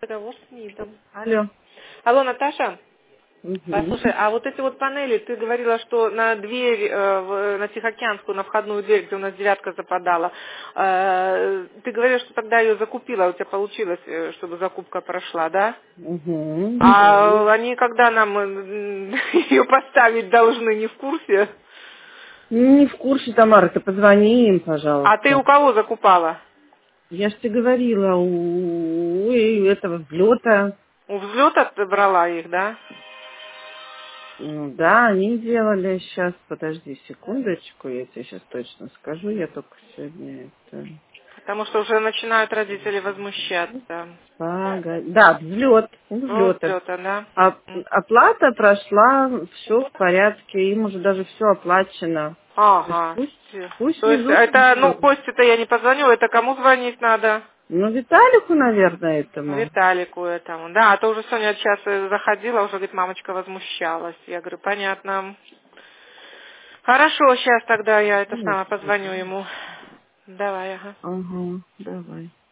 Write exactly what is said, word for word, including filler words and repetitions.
Разговор с МИДом. Алло. Алло, Наташа? Угу. Послушай, а вот эти вот панели, ты говорила, что на дверь, э, в- на Тихоокеанскую, на входную дверь, где у нас девятка западала, э, ты говорила, что тогда ее закупила, у тебя получилось, э, чтобы закупка прошла, да? Угу. А они когда нам ее поставить должны, не в курсе? Не в курсе, Тамара, ты позвони им, А ты у пожалуйста. кого закупала? Я же тебе говорила, у, у этого взлета. У взлета ты брала их, да? Ну да, они делали сейчас, подожди секундочку, я тебе сейчас точно скажу, я только сегодня это... Потому что уже начинают родители возмущаться. Пога- Да, взлет, у У взлета. взлета, да? А, М. оплата прошла, все в порядке, им уже даже все оплачено. То есть Ага. пусть, Всё. пусть То есть везут это, ну, взлет. Косте-то я не позвоню, это кому звонить надо? Ну, Виталику, наверное, этому. Виталику этому. Да, а то уже Соня сейчас э, заходила, уже, говорит, мамочка возмущалась. Я говорю, понятно. Хорошо, сейчас тогда я это Ну, самое Господи. позвоню ему. Давай, ага. Ага, давай.